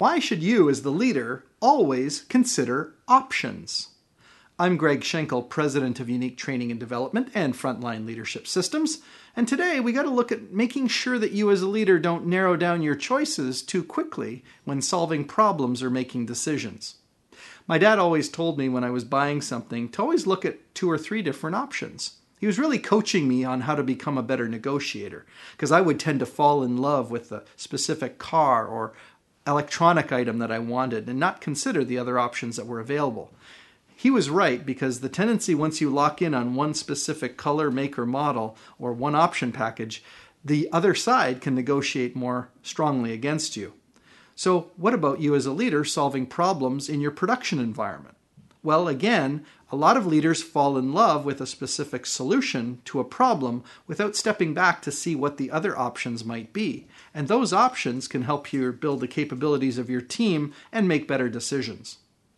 Why should you, as the leader, always consider options? I'm Greg Schenkel, President of Unique Training and Development and Frontline Leadership Systems, and today we got to look at making sure that you as a leader don't narrow down your choices too quickly when solving problems or making decisions. My dad always told me when I was buying something to always look at 2 or 3 different options. He was really coaching me on how to become a better negotiator, because I would tend to fall in love with a specific car or electronic item that I wanted and not consider the other options that were available. He was right, because the tendency once you lock in on one specific color, make, or model, or one option package, the other side can negotiate more strongly against you. So what about you as a leader solving problems in your production environment? Well, again, a lot of leaders fall in love with a specific solution to a problem without stepping back to see what the other options might be. And those options can help you build the capabilities of your team and make better decisions.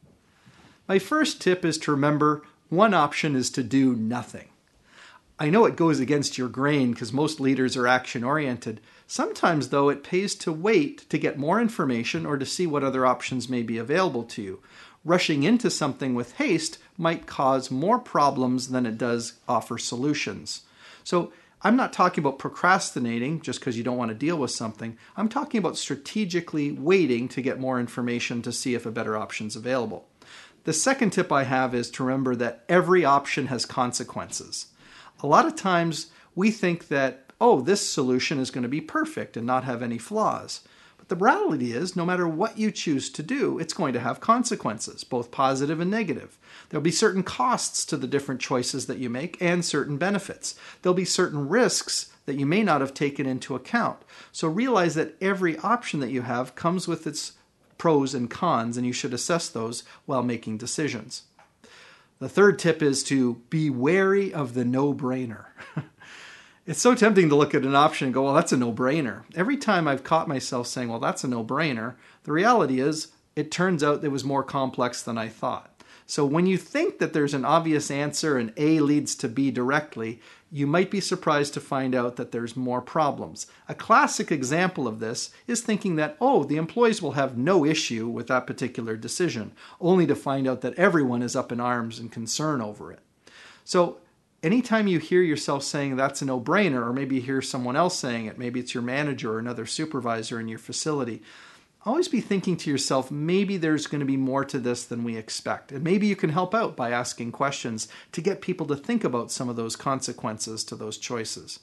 My first tip is to remember one option is to do nothing. I know it goes against your grain because most leaders are action-oriented. Sometimes, though, it pays to wait to get more information or to see what other options may be available to you. Rushing into something with haste might cause more problems than it does offer solutions. So I'm not talking about procrastinating just because you don't want to deal with something. I'm talking about strategically waiting to get more information to see if a better option is available. The second tip I have is to remember that every option has consequences. A lot of times we think that, this solution is going to be perfect and not have any flaws. But the reality is, no matter what you choose to do, it's going to have consequences, both positive and negative. There'll be certain costs to the different choices that you make and certain benefits. There'll be certain risks that you may not have taken into account. So realize that every option that you have comes with its pros and cons, and you should assess those while making decisions. The third tip is to be wary of the no-brainer. It's so tempting to look at an option and go, well, that's a no-brainer. Every time I've caught myself saying, well, that's a no-brainer, the reality is it turns out it was more complex than I thought. So when you think that there's an obvious answer and A leads to B directly, you might be surprised to find out that there's more problems. A classic example of this is thinking that, the employees will have no issue with that particular decision, only to find out that everyone is up in arms and concern over it. So anytime you hear yourself saying that's a no-brainer, or maybe you hear someone else saying it, maybe it's your manager or another supervisor in your facility, always be thinking to yourself, maybe there's going to be more to this than we expect. And maybe you can help out by asking questions to get people to think about some of those consequences to those choices.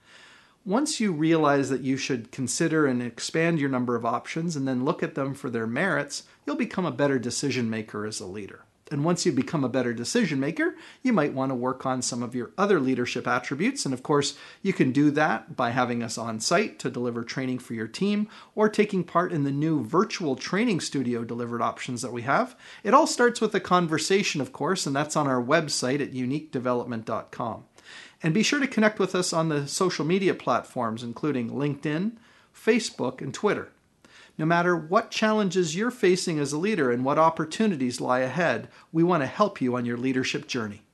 Once you realize that you should consider and expand your number of options and then look at them for their merits, you'll become a better decision maker as a leader. And once you become a better decision maker, you might want to work on some of your other leadership attributes. And of course, you can do that by having us on site to deliver training for your team or taking part in the new virtual training studio delivered options that we have. It all starts with a conversation, of course, and that's on our website at uniquedevelopment.com. And be sure to connect with us on the social media platforms, including LinkedIn, Facebook, and Twitter. No matter what challenges you're facing as a leader and what opportunities lie ahead, we want to help you on your leadership journey.